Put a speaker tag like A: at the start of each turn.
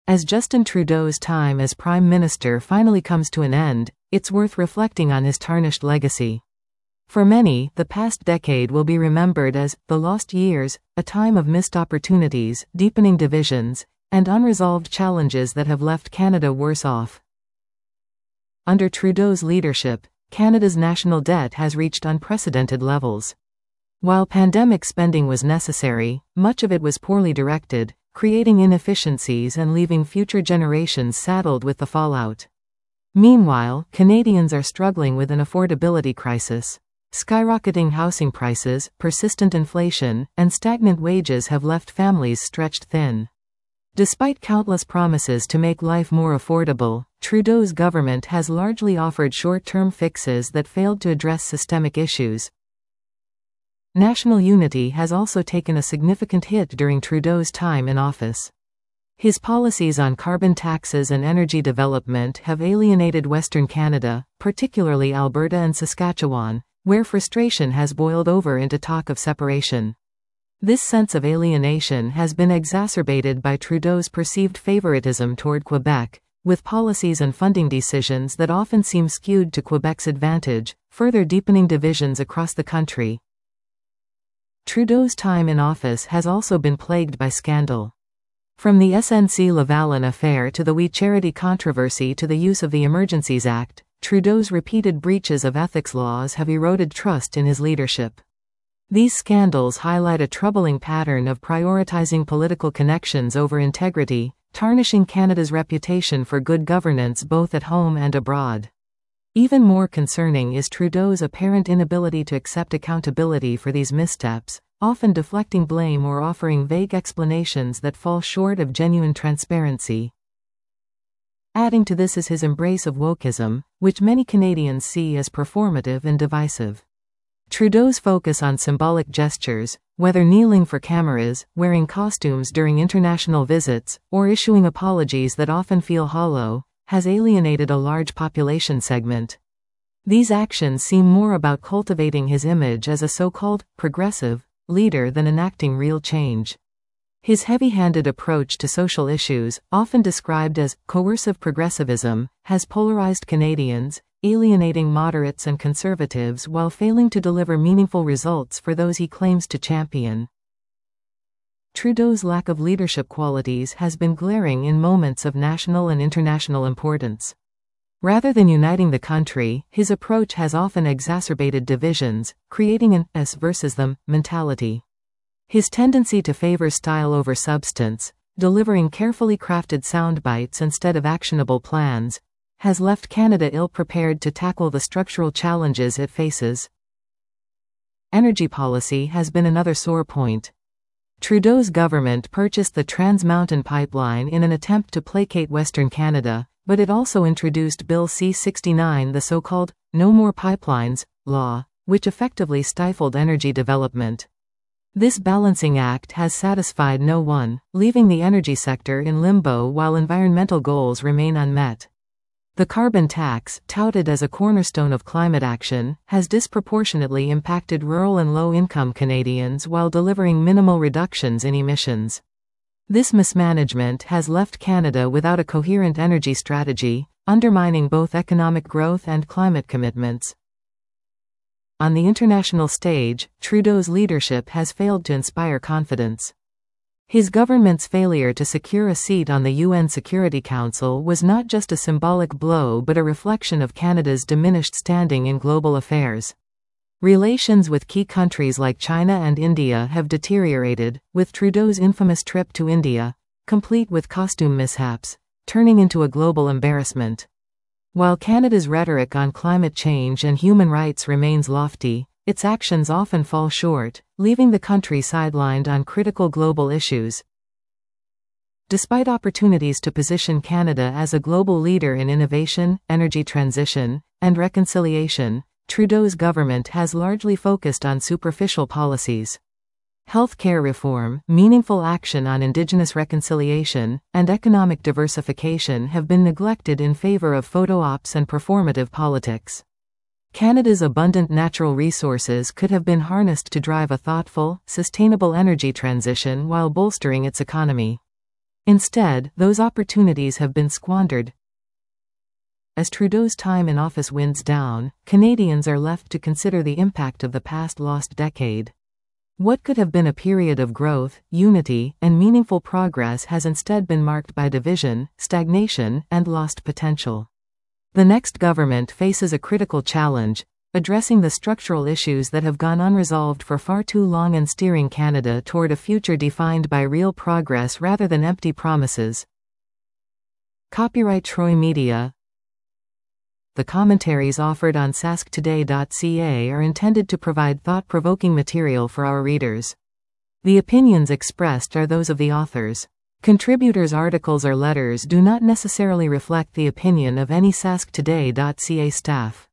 A: As Justin Trudeau's time as Prime Minister finally comes to an end, it's worth reflecting on his tarnished legacy. For many, the past decade will be remembered as the lost years, a time of missed opportunities, deepening divisions, and unresolved challenges that have left Canada worse off. Under Trudeau's leadership, Canada's national debt has reached unprecedented levels. While pandemic spending was necessary, much of it was poorly directed, creating inefficiencies and leaving future generations saddled with the fallout. Meanwhile, Canadians are struggling with an affordability crisis. Skyrocketing housing prices, persistent inflation, and stagnant wages have left families stretched thin. Despite countless promises to make life more affordable, Trudeau's government has largely offered short-term fixes that failed to address systemic issues. National unity has also taken a significant hit during Trudeau's time in office. His policies on carbon taxes and energy development have alienated Western Canada, particularly Alberta and Saskatchewan, where frustration has boiled over into talk of separation. This sense of alienation has been exacerbated by Trudeau's perceived favoritism toward Quebec, with policies and funding decisions that often seem skewed to Quebec's advantage, further deepening divisions across the country. Trudeau's time in office has also been plagued by scandal. From the SNC-Lavalin affair to the We Charity controversy to the use of the Emergencies Act, Trudeau's repeated breaches of ethics laws have eroded trust in his leadership. These scandals highlight a troubling pattern of prioritizing political connections over integrity, tarnishing Canada's reputation for good governance both at home and abroad. Even more concerning is Trudeau's apparent inability to accept accountability for these missteps, often deflecting blame or offering vague explanations that fall short of genuine transparency. Adding to this is his embrace of wokeism, which many Canadians see as performative and divisive. Trudeau's focus on symbolic gestures, whether kneeling for cameras, wearing costumes during international visits, or issuing apologies that often feel hollow, has alienated a large population segment. These actions seem more about cultivating his image as a so-called progressive leader than enacting real change. His heavy-handed approach to social issues, often described as coercive progressivism, has polarized Canadians, alienating moderates and conservatives while failing to deliver meaningful results for those he claims to champion. Trudeau's lack of leadership qualities has been glaring in moments of national and international importance. Rather than uniting the country, his approach has often exacerbated divisions, creating an us versus them mentality. His tendency to favor style over substance, delivering carefully crafted soundbites instead of actionable plans, has left Canada ill-prepared to tackle the structural challenges it faces. Energy policy has been another sore point. Trudeau's government purchased the Trans Mountain Pipeline in an attempt to placate Western Canada, but it also introduced Bill C-69, the so-called No More Pipelines law, which effectively stifled energy development. This balancing act has satisfied no one, leaving the energy sector in limbo while environmental goals remain unmet. The carbon tax, touted as a cornerstone of climate action, has disproportionately impacted rural and low-income Canadians while delivering minimal reductions in emissions. This mismanagement has left Canada without a coherent energy strategy, undermining both economic growth and climate commitments. On the international stage, Trudeau's leadership has failed to inspire confidence. His government's failure to secure a seat on the UN Security Council was not just a symbolic blow but a reflection of Canada's diminished standing in global affairs. Relations with key countries like China and India have deteriorated, with Trudeau's infamous trip to India, complete with costume mishaps, turning into a global embarrassment. While Canada's rhetoric on climate change and human rights remains lofty, its actions often fall short, leaving the country sidelined on critical global issues. Despite opportunities to position Canada as a global leader in innovation, energy transition, and reconciliation, Trudeau's government has largely focused on superficial policies. Healthcare reform, meaningful action on Indigenous reconciliation, and economic diversification have been neglected in favor of photo ops and performative politics. Canada's abundant natural resources could have been harnessed to drive a thoughtful, sustainable energy transition while bolstering its economy. Instead, those opportunities have been squandered. As Trudeau's time in office winds down, Canadians are left to consider the impact of the past lost decade. What could have been a period of growth, unity, and meaningful progress has instead been marked by division, stagnation, and lost potential. The next government faces a critical challenge, addressing the structural issues that have gone unresolved for far too long and steering Canada toward a future defined by real progress rather than empty promises. Copyright Troy Media. The commentaries offered on sasktoday.ca are intended to provide thought-provoking material for our readers. The opinions expressed are those of the authors. Contributors' articles or letters do not necessarily reflect the opinion of any sasktoday.ca staff.